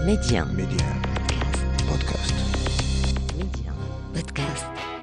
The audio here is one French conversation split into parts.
Média. Média. Podcast. Média. Podcast.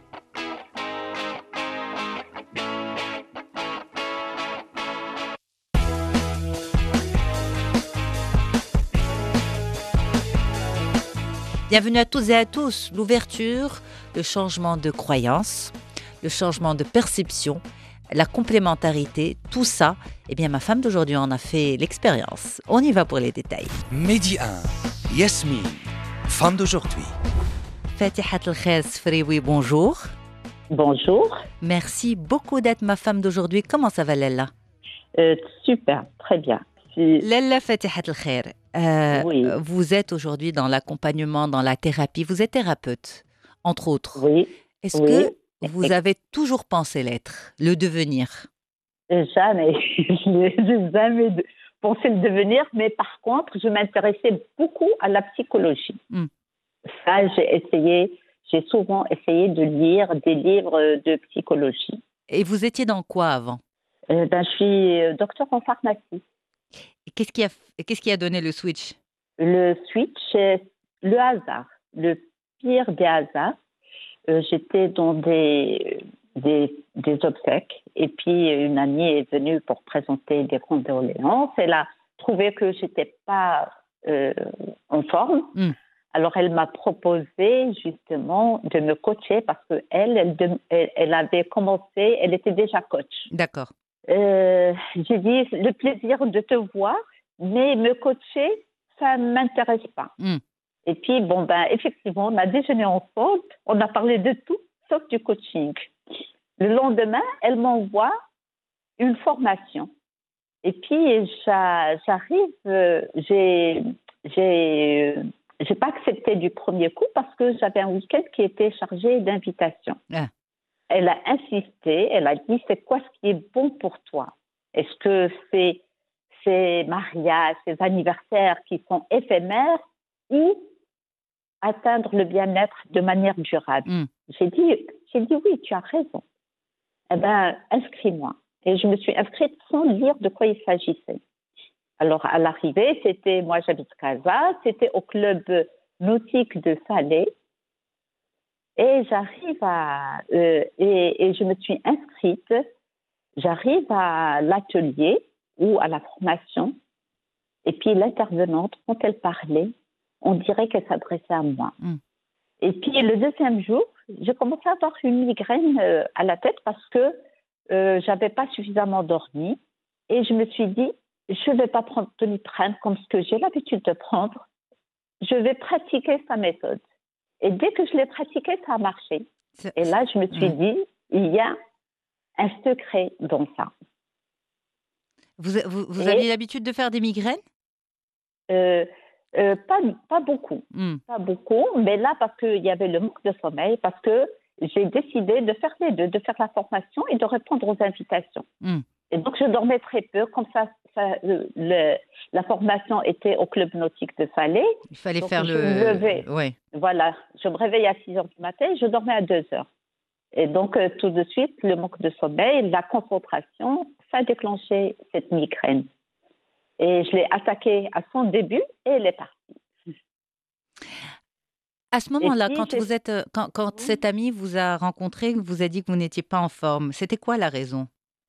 Bienvenue à toutes et à tous. L'ouverture, le changement de croyance, le changement de perception, la complémentarité, tout ça, eh bien ma femme d'aujourd'hui en a fait l'expérience. On y va pour les détails. Midi 1, Yasmine, femme d'aujourd'hui. Fatihat El-Khair Sfrioui, bonjour. Bonjour. Merci beaucoup d'être ma femme d'aujourd'hui. Comment ça va Lella? Super, très bien. Lella Fatihat El-Khair, Oui. vous êtes aujourd'hui dans l'accompagnement, dans la thérapie. Vous êtes thérapeute, entre autres. Oui, Est-ce oui. que vous avez toujours pensé l'être, le devenir? Jamais. Je n'ai jamais pensé le devenir, mais par contre, je m'intéressais beaucoup à la psychologie. Ça, j'ai souvent essayé de lire des livres de psychologie. Et vous étiez dans quoi avant? Je suis docteur en pharmacie. Et qu'est-ce qui a donné le switch? Le switch, c'est le hasard, le pire des hasards. J'étais dans des obsèques et puis une amie est venue pour présenter des condoléances. Elle a trouvé que j'étais pas en forme. Alors elle m'a proposé justement de me coacher parce que elle avait commencé, elle était déjà coach. D'accord. J'ai dit le plaisir de te voir, mais me coacher, ça m'intéresse pas. Et puis, effectivement, on a déjeuné ensemble, on a parlé de tout, sauf du coaching. Le lendemain, elle m'envoie une formation. Et puis, j'arrive, j'ai pas accepté du premier coup parce que j'avais un week-end qui était chargé d'invitations. Ah. Elle a insisté, elle a dit, c'est quoi ce qui est bon pour toi? Est-ce que c'est ces mariages, ces anniversaires qui sont éphémères ou atteindre le bien-être de manière durable? J'ai dit oui, tu as raison. Eh bien, inscris-moi. Et je me suis inscrite sans lire de quoi il s'agissait. Alors, à l'arrivée, moi j'habite Casa, c'était au club nautique de Salé. Et j'arrive et je me suis inscrite, j'arrive à l'atelier ou à la formation. Et puis l'intervenante, quand elle parlait, on dirait qu'elle s'adressait à moi. Et puis le deuxième jour, j'ai commencé à avoir une migraine à la tête parce que j'avais pas suffisamment dormi. Et je me suis dit, je ne vais pas prendre Doliprane comme ce que j'ai l'habitude de prendre. Je vais pratiquer sa méthode. Et dès que je l'ai pratiqué, ça a marché. Et là, je me suis dit, il y a un secret dans ça. Vous aviez l'habitude de faire des migraines? Pas beaucoup. Pas beaucoup, mais là, parce qu'il y avait le manque de sommeil, parce que j'ai décidé de faire les deux, de faire la formation et de répondre aux invitations. Et donc, je dormais très peu. Comme ça la formation était au club nautique de Salé. Il fallait donc faire je me levais. Ouais. Voilà, je me réveillais à 6 heures du matin et je dormais à 2 heures. Et donc, tout de suite, le manque de sommeil, la concentration, ça a déclenché cette migraine. Et je l'ai attaquée à son début et elle est partie. À ce moment-là, puis, quand cet ami vous a rencontré, vous a dit que vous n'étiez pas en forme, c'était quoi la raison?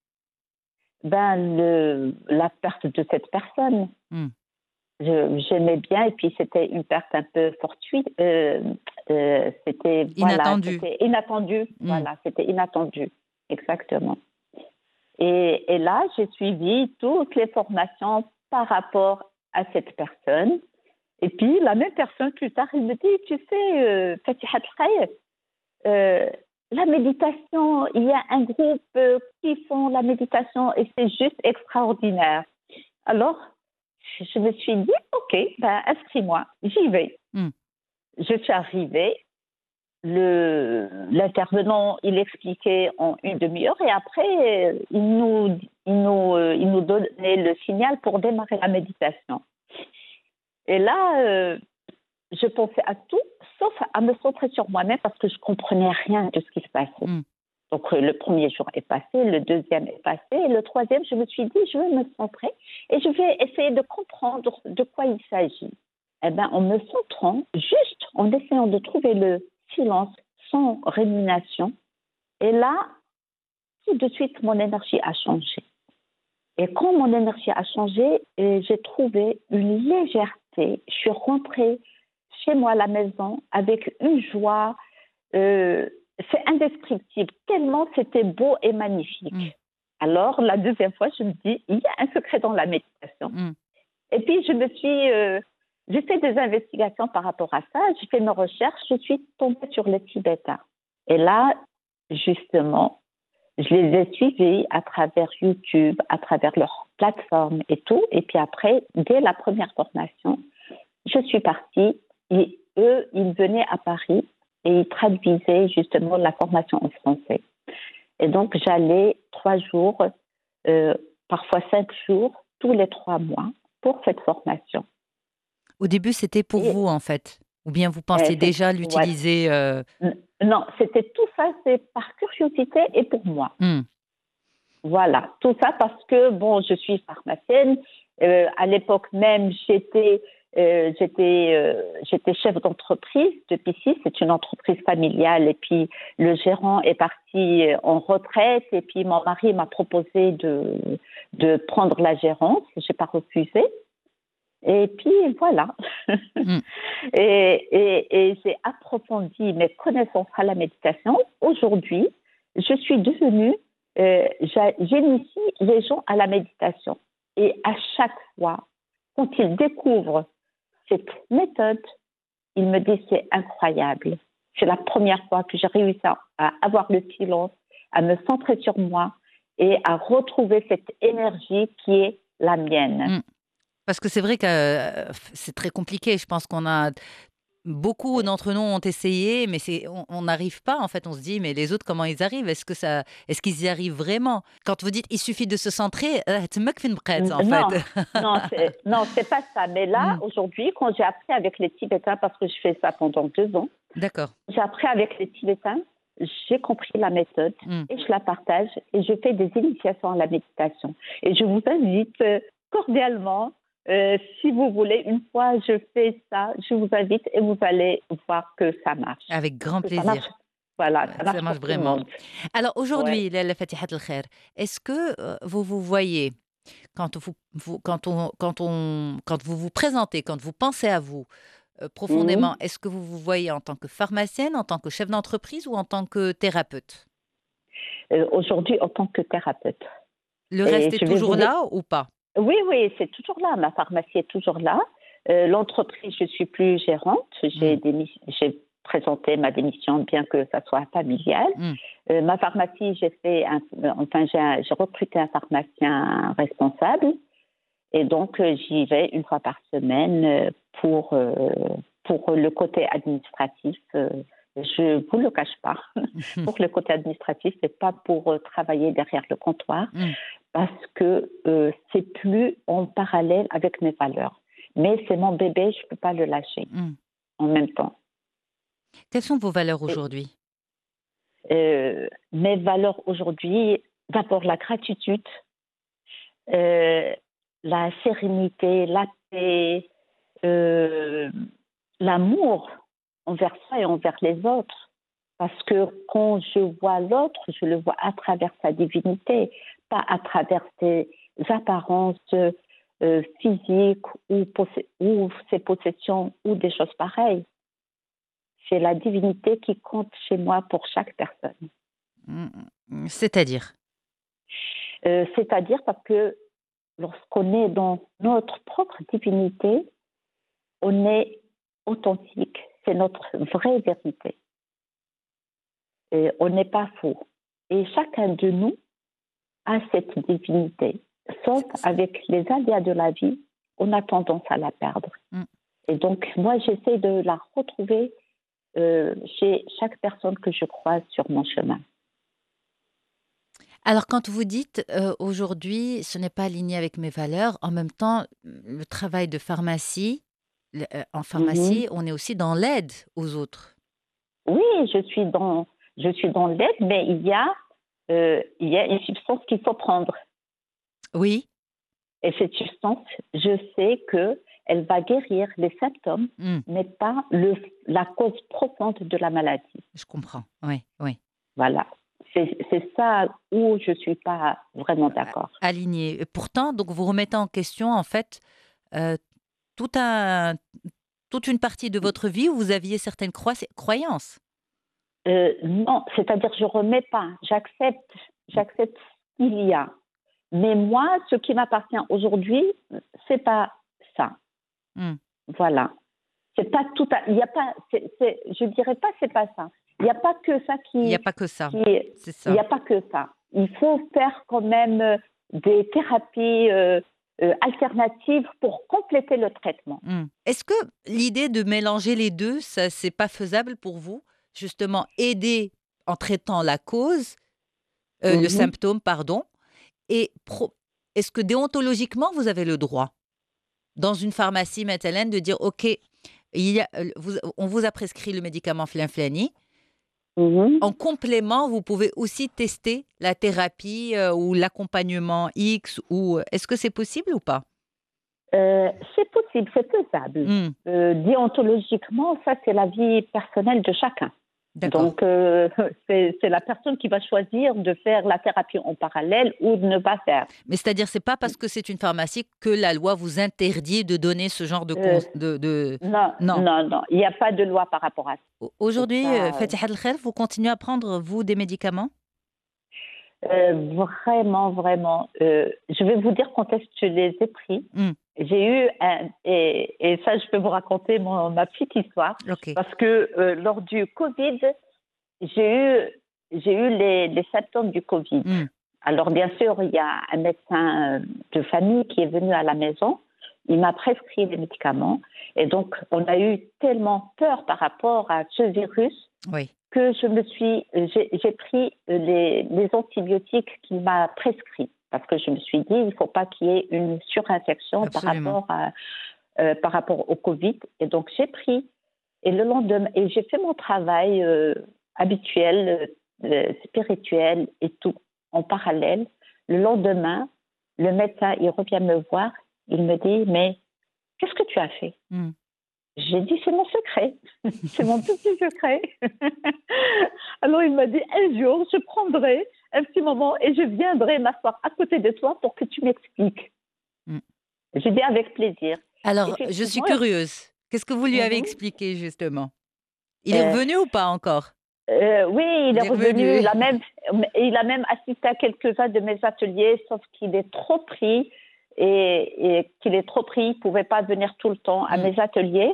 La perte de cette personne. J'aimais bien et puis c'était une perte un peu fortuite. C'était inattendu. C'était inattendu. Voilà, c'était inattendu, exactement. Et là, j'ai suivi toutes les formations par rapport à cette personne. Et puis la même personne plus tard, elle me dit, tu sais, Fatihat El-Khair, la méditation, il y a un groupe qui font la méditation et c'est juste extraordinaire. Alors, je me suis dit, OK, inscris-moi, j'y vais. Je suis arrivée, l'intervenant, il expliquait en une demi-heure et après, il nous donnait le signal pour démarrer la méditation. Et là, je pensais à tout, sauf à me centrer sur moi-même parce que je ne comprenais rien de ce qui se passait. Donc, le premier jour est passé, le deuxième est passé, et le troisième, je me suis dit, je vais me centrer et je vais essayer de comprendre de quoi il s'agit. eh ben, en me centrant, juste en essayant de trouver le silence sans rémunération. Et là, tout de suite, mon énergie a changé. Et quand mon énergie a changé, j'ai trouvé une légèreté. Je suis rentrée chez moi à la maison avec une joie. C'est indescriptible, tellement c'était beau et magnifique. Alors, la deuxième fois, je me dis, il y a un secret dans la méditation. Et puis, j'ai fait des investigations par rapport à ça, j'ai fait mes recherches, je suis tombée sur les Tibétains. Et là, justement, je les ai suivis à travers YouTube, à travers leur plateforme et tout. Et puis après, dès la première formation, je suis partie et eux, ils venaient à Paris et ils traduisaient justement la formation en français. Et donc, j'allais 3 jours, parfois 5 jours, tous les 3 mois pour cette formation. Au début, c'était pour Et vous, en fait? Ou bien vous pensiez déjà ouais. l'utiliser Non, c'était tout ça, c'est par curiosité et pour moi. Voilà, tout ça parce que, bon, je suis pharmacienne. À l'époque même, j'étais chef d'entreprise de Piscis. C'est une entreprise familiale. Et puis, le gérant est parti en retraite. Et puis, mon mari m'a proposé de prendre la gérance. Je n'ai pas refusé. Et puis, voilà. Et j'ai approfondi mes connaissances à la méditation. Aujourd'hui, je suis devenue, j'initie les gens à la méditation. Et à chaque fois, quand ils découvrent cette méthode, ils me disent c'est incroyable. C'est la première fois que j'ai réussi à avoir le silence, à me centrer sur moi et à retrouver cette énergie qui est la mienne. Parce que c'est vrai que c'est très compliqué. Je pense qu'on a beaucoup d'entre nous ont essayé, mais on n'arrive pas. En fait, on se dit, mais les autres, comment ils arrivent? Est-ce qu'ils y arrivent vraiment? Quand vous dites, il suffit de se centrer, تمك فين بقيت, en Non, fait. non, c'est pas ça. Mais là, aujourd'hui, quand j'ai appris avec les Tibétains, parce que je fais ça pendant 2 ans, D'accord. j'ai appris avec les Tibétains, j'ai compris la méthode et je la partage et je fais des initiations à la méditation. Et je vous invite cordialement, si vous voulez, une fois je fais ça, je vous invite et vous allez voir que ça marche. Avec grand Que ça marche, plaisir. voilà, ça Ça marche marche pour tout le vraiment. monde. Alors Ouais. aujourd'hui, Lalla Fatihat El Khair, est-ce que vous vous voyez, quand vous vous présentez, quand vous pensez à vous profondément, Mhm. est-ce que vous vous voyez en tant que pharmacienne, en tant que chef d'entreprise ou en tant que thérapeute? Aujourd'hui, en tant que thérapeute. Le Et reste est je vais vous toujours dire, là ou pas? oui, oui, c'est toujours là. Ma pharmacie est toujours là. L'entreprise, je suis plus gérante. J'ai présenté ma démission, bien que ça soit familial. Ma pharmacie, j'ai recruté un pharmacien responsable. Et donc, j'y vais une fois par semaine pour le côté administratif. Je vous le cache pas. Pour le côté administratif, c'est pas pour travailler derrière le comptoir, parce que c'est plus en parallèle avec mes valeurs. Mais c'est mon bébé, je peux pas le lâcher en même temps. Quelles sont vos valeurs Et, aujourd'hui? mes valeurs aujourd'hui, d'abord la gratitude, la sérénité, la paix, l'amour envers soi et envers les autres. Parce que quand je vois l'autre, je le vois à travers sa divinité, pas à travers ses apparences physiques ou ses possessions ou des choses pareilles. C'est la divinité qui compte chez moi pour chaque personne. C'est-à-dire? C'est-à-dire parce que lorsqu'on est dans notre propre divinité, on est authentique. C'est notre vraie vérité. Et on n'est pas faux. Et chacun de nous a cette divinité. Sauf avec les aléas de la vie, on a tendance à la perdre. Et donc, moi, j'essaie de la retrouver chez chaque personne que je croise sur mon chemin. Alors, quand vous dites aujourd'hui, ce n'est pas aligné avec mes valeurs, en même temps, le travail de pharmacie, en pharmacie, on est aussi dans l'aide aux autres. Oui, je suis dans l'aide, mais il y a une substance qu'il faut prendre. Oui. Et cette substance, je sais que elle va guérir les symptômes, Hmm, mais pas la cause profonde de la maladie. je comprends. Oui, oui. Voilà. C'est ça où je ne suis pas vraiment d'accord. Aligné. Et pourtant, donc vous remettez en question, en fait, euh, tout un, toute une partie de votre vie où vous aviez certaines croyances. Non, c'est-à-dire je ne remets pas, j'accepte ce qu'il y a. Mais moi, ce qui m'appartient aujourd'hui, c'est pas ça. Hmm. Voilà. C'est pas tout il y a pas, je dirais pas c'est pas ça. Il n'y a pas que ça Il n'y a pas que ça. C'est il n'y ça. a pas que ça. Il faut faire quand même des thérapies alternatives pour compléter le traitement. Hmm. Est-ce que l'idée de mélanger les deux, ça, c'est pas faisable pour vous? Justement, aider en traitant la cause, le Mhm. symptôme, pardon, et est-ce que déontologiquement, vous avez le droit, dans une pharmacie, Maître de dire, OK, on vous a prescrit le médicament Flinflani. Mhm. En complément, vous pouvez aussi tester la thérapie ou l'accompagnement X. Est-ce que c'est possible ou pas? C'est possible, c'est faisable. Hmm, Déontologiquement, ça c'est la vie personnelle de chacun. d'accord. Donc, c'est la personne qui va choisir de faire la thérapie en parallèle ou de ne pas faire. Mais c'est-à-dire, c'est pas parce que c'est une pharmacie que la loi vous interdit de donner ce genre de... Euh, non, Non. non, non, il n'y a pas de loi par rapport à ça. Aujourd'hui, Ça, Fatiha El Khair, vous continuez à prendre, vous, des médicaments? vraiment, vraiment. Je vais vous dire quand est-ce que je les ai pris. Hmm, J'ai eu et ça, je peux vous raconter ma petite histoire, OK. parce que lors du Covid, j'ai eu les symptômes du Covid. Hmm, Alors, bien sûr, il y a un médecin de famille qui est venu à la maison. Il m'a prescrit les médicaments. Et donc, on a eu tellement peur par rapport à ce virus oui, que j'ai pris les antibiotiques qu'il m'a prescrits. Parce que je me suis dit, il ne faut pas qu'il y ait une surinfection absolument. par rapport au Covid. Et donc, j'ai pris. Et le lendemain, et j'ai fait mon travail habituel, spirituel et tout en parallèle. Le lendemain, le médecin, il revient me voir. Il me dit, mais qu'est-ce que tu as fait? Hmm. J'ai dit, c'est mon secret. C'est mon petit secret. Alors, il m'a dit, un jour, je prendrai un petit moment et je viendrai m'asseoir à côté de toi pour que tu m'expliques. Hmm. J'ai dit avec plaisir. Alors, je suis Effectivement, curieuse. Qu'est-ce que vous lui avez mhm. expliqué, justement? Il est Euh, revenu ou pas encore? oui, il Il est est revenu. revenu. Il a même assisté à quelques-uns de mes ateliers, sauf qu'il est trop pris et qu'il est trop pris. Il ne pouvait pas venir tout le temps à Hmm. mes ateliers.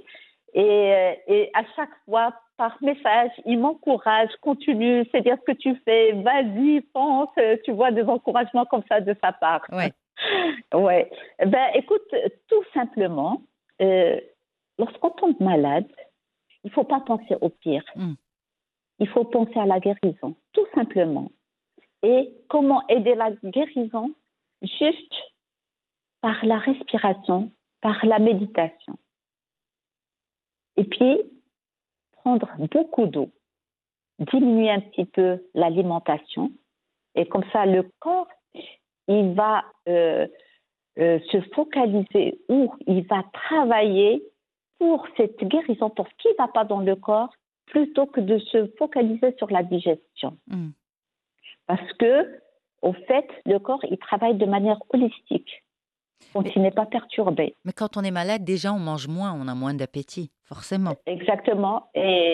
Et à chaque fois, par message, il m'encourage, continue, c'est bien ce que tu fais, vas-y, pense. Tu vois des encouragements comme ça de sa part. Ouais. Ouais. Ben, écoute, tout simplement, lorsqu'on tombe malade, il ne faut pas penser au pire. Hmm. Il faut penser à la guérison, tout simplement. Et comment aider la guérison? Juste par la respiration, par la méditation. Et puis, prendre beaucoup d'eau, diminuer un petit peu l'alimentation. Et comme ça, le corps, il va se focaliser ou il va travailler pour cette guérison, pour ce qui ne va pas dans le corps, plutôt que de se focaliser sur la digestion. Hmm. Parce que, au fait, le corps, il travaille de manière holistique, quand Mais, il n'est pas perturbé. mais quand on est malade, déjà, on mange moins, on a moins d'appétit, forcément. Exactement.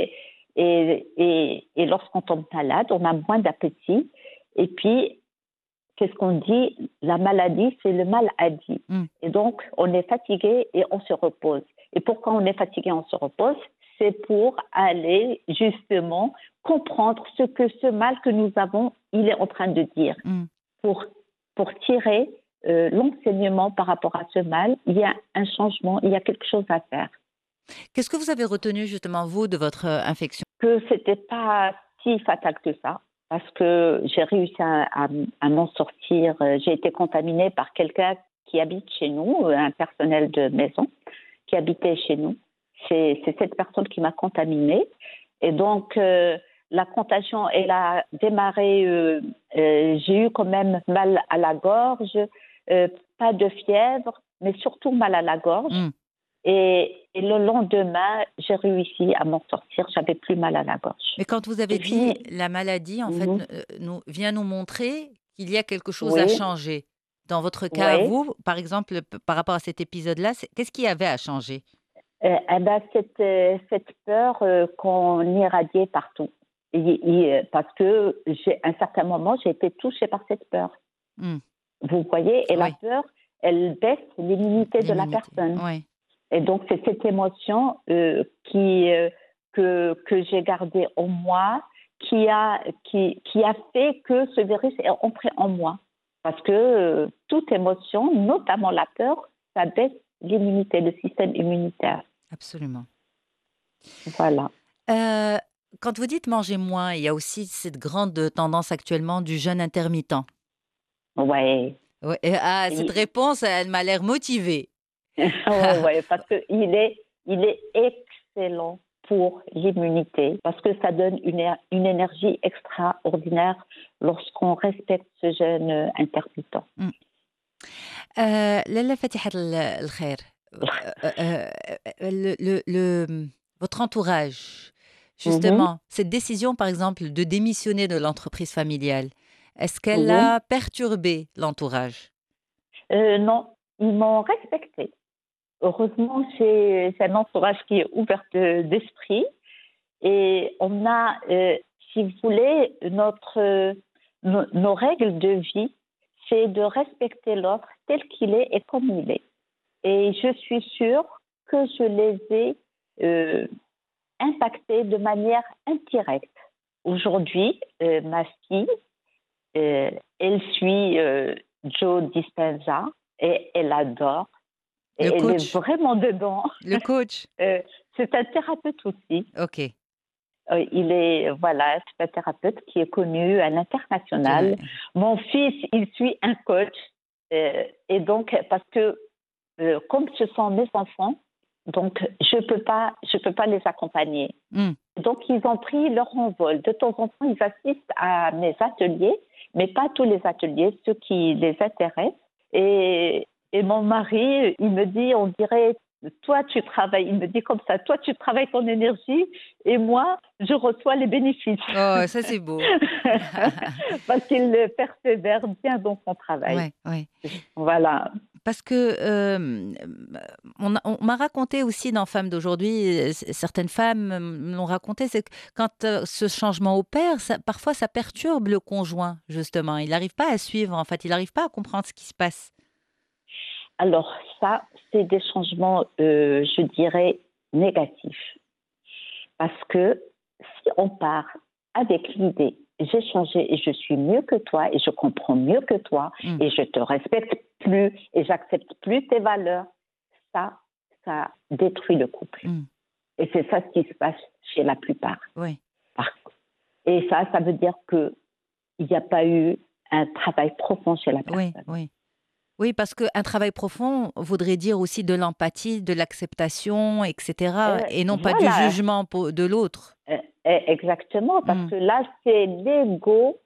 Et lorsqu'on tombe malade, on a moins d'appétit. Et puis, qu'est-ce qu'on dit? La maladie, c'est le mal à dit. Hmm. Et donc, on est fatigué et on se repose. Et pourquoi on est fatigué et on se repose? C'est pour aller justement comprendre ce que ce mal que nous avons, il est en train de dire. Hmm. Pour tirer l'enseignement par rapport à ce mal, il y a un changement, il y a quelque chose à faire. Qu'est-ce que vous avez retenu, justement, vous, de votre infection? Que c'était pas si fatal que ça, parce que j'ai réussi à m'en sortir. J'ai été contaminée par quelqu'un qui habite chez nous, un personnel de maison qui habitait chez nous. C'est cette personne qui m'a contaminée. Et donc, la contagion, elle a démarré. J'ai eu quand même mal à la gorge, pas de fièvre, mais surtout mal à la gorge. Hmm. Et le lendemain, j'ai réussi à m'en sortir. J'avais plus mal à la gorge. Mais quand vous avez J'ai dit fini. la maladie, en fait, Mhm. vient nous montrer qu'il y a quelque chose à Oui, changer. Dans votre cas à oui. vous, par exemple, par rapport à cet épisode-là, qu'est-ce qu'il y avait à changer? Eh ben, cette peur qu'on irradiait partout. Parce que à un certain moment, j'ai été touchée par cette peur. Hmm, Vous voyez, et la oui, peur, elle baisse l'immunité de la l'immunité. personne. Oui, Et donc, c'est cette émotion que j'ai gardée en moi qui a fait que ce virus est entré en moi. Parce que toute émotion, notamment la peur, ça baisse l'immunité, le système immunitaire. absolument. Voilà. Euh, Quand vous dites manger moins, il y a aussi cette grande tendance actuellement du jeûne intermittent. Ouais. Ouais, cette Il- réponse, elle m'a l'air motivée. ouais, parce il est excellent pour l'immunité, parce que ça donne une énergie extraordinaire lorsqu'on respecte ce jeûne intermittent. Mm. لاله فاتحة الخير. Votre entourage, Mhm, justement, cette décision, par exemple, de démissionner de l'entreprise familiale, est-ce qu'elle mhm. a perturbé l'entourage? Non, ils m'ont respecté. Heureusement, j'ai un entourage qui est ouvert d'esprit et on a, si vous voulez, nos règles de vie, c'est de respecter l'autre tel qu'il est et comme il est. Et je suis sûre que je les ai euh, impactés de manière indirecte. Aujourd'hui, ma fille, euh, elle suit Joe Dispenza et elle adore. Et Le elle est coach, vraiment dedans. le coach. Euh, c'est un thérapeute aussi. Ok. Voilà, c'est un thérapeute qui est connu à l'international. Mon fils, il suit un coach. Et donc, parce que comme ce sont mes enfants, donc je peux pas les accompagner. Hmm. Donc, ils ont pris leur envol. De temps en temps, ils assistent à mes ateliers, mais pas tous les ateliers, ceux qui les intéressent. Et mon mari, il me dit, on dirait, toi, tu travailles, il me dit comme ça, toi, tu travailles ton énergie et moi, je reçois les bénéfices. Oh, ça c'est beau. Parce qu'il persévère bien dans son travail. Ouais, ouais. Voilà. Parce que on m'a raconté aussi dans Femmes d'aujourd'hui, certaines femmes me l'ont raconté, c'est que quand ce changement opère, parfois ça perturbe le conjoint, justement. Il n'arrive pas à suivre, en fait, il n'arrive pas à comprendre ce qui se passe. Alors ça, c'est des changements, je dirais, négatifs. Parce que si on part avec l'idée, j'ai changé et je suis mieux que toi et je comprends mieux que toi Mm, et je te respecte plus et j'accepte plus tes valeurs, ça détruit le couple. mm, Et c'est ça ce qui se passe chez la plupart. oui, Et ça veut dire qu'il n'y a pas eu un travail profond chez la oui, personne. oui. Oui, parce qu'un travail profond voudrait dire aussi de l'empathie, de l'acceptation, etc., et non pas du Voilà, jugement de l'autre. exactement, parce Mm, que là, c'est l'ego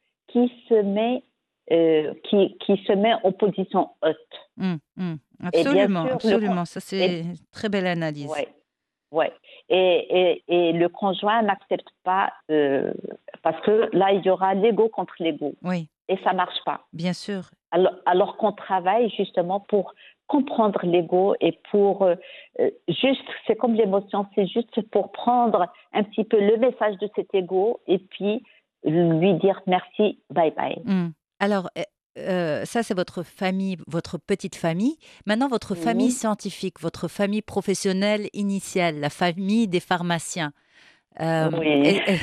qui se met en position haute. mm, mm. Et bien Absolument, sûr, absolument. Ça, c'est et, une très belle analyse. ouais, ouais. Et le conjoint n'accepte pas parce que là, il y aura l'ego contre l'ego. Oui, Et ça marche pas. bien sûr. Alors qu'on travaille justement pour comprendre l'ego et pour juste, c'est comme l'émotion, c'est juste pour prendre un petit peu le message de cet ego et puis lui dire merci, bye bye. Mmh. Alors, ça, c'est votre famille, votre petite famille. Maintenant, votre famille Mhm. scientifique, votre famille professionnelle initiale, la famille des pharmaciens. Oui. Et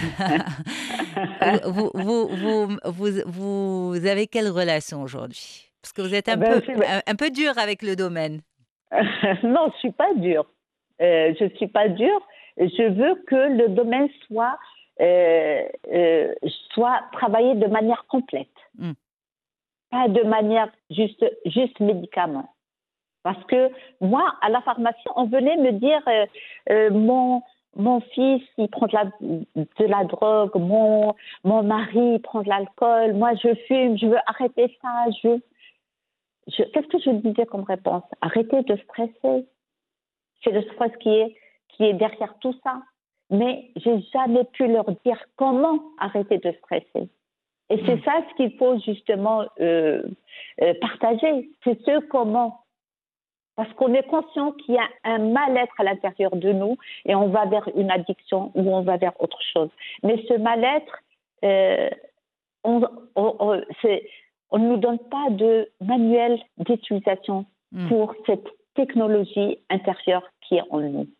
vous avez quelle relation aujourd'hui? Parce que vous êtes Eh ben, un peu dur avec le domaine. non, je suis pas dure. Je suis pas dure. Je veux que le domaine euh, euh, soit travaillé de manière complète, Mmh. pas de manière juste médicament. Parce que moi, à la pharmacie, on venait me dire mon fils, il prend de la drogue, mon mari, il prend de l'alcool, moi, je fume, je veux arrêter ça. Qu'est-ce que je disais comme réponse? Arrêtez de stresser. C'est le stress qui est derrière tout ça. Mais j'ai jamais pu leur dire comment arrêter de stresser. Et c'est ça ce qu'il faut justement partager. C'est ce comment. Parce qu'on est conscient qu'il y a un mal-être à l'intérieur de nous et on va vers une addiction ou on va vers autre chose. Mais ce mal-être, on ne nous donne pas de manuel d'utilisation pour cette technologie intérieure qui est en nous.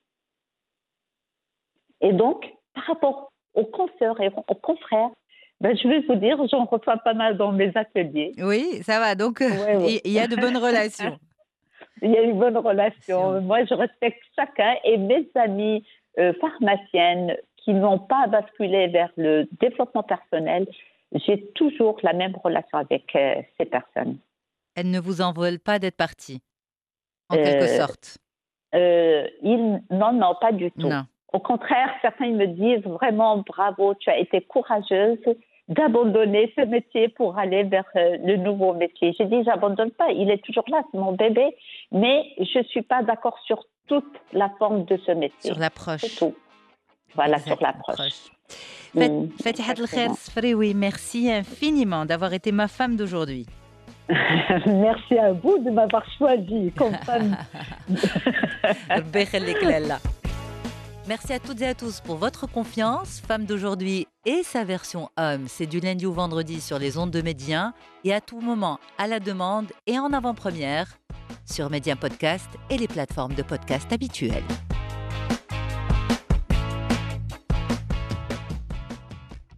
Et donc, par rapport aux consoeurs et aux confrères, je vais vous dire, j'en reçois pas mal dans mes ateliers. Oui, ça va. Donc, il y a de bonnes relations. Il y a une bonne relation. Moi, je respecte chacun et mes amies pharmaciennes qui n'ont pas basculé vers le développement personnel, j'ai toujours la même relation avec ces personnes. Elles ne vous en veulent pas d'être parties, en quelque sorte. Non, pas du tout. Non. Au contraire, certains ils me disent vraiment bravo, tu as été courageuse d'abandonner ce métier pour aller vers le nouveau métier. J'ai dit, j'abandonne pas, il est toujours là, c'est mon bébé, mais je suis pas d'accord sur toute la forme de ce métier. Sur l'approche. C'est tout. Voilà, sur l'approche. Fatihat El Khair Sfrioui, merci infiniment d'avoir été ma femme d'aujourd'hui. Merci à vous de m'avoir choisie comme femme. Merci à toutes et à tous pour votre confiance. Femme d'aujourd'hui et sa version homme, c'est du lundi au vendredi sur les ondes de Média et à tout moment à la demande et en avant-première sur Média Podcast et les plateformes de podcast habituelles.